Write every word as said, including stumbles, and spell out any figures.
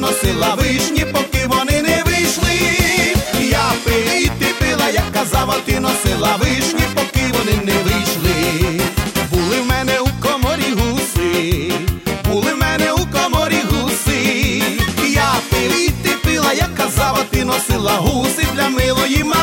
носила вишні, поки вони не вийшли. Я пив і ти пила, як казав, а ти носила вишні, поки вони не вийшли. Були в мене у коморі гуси, були в мене у коморі гуси. Я пив і ти пила, як казав, а ти носила гуси для милої мами.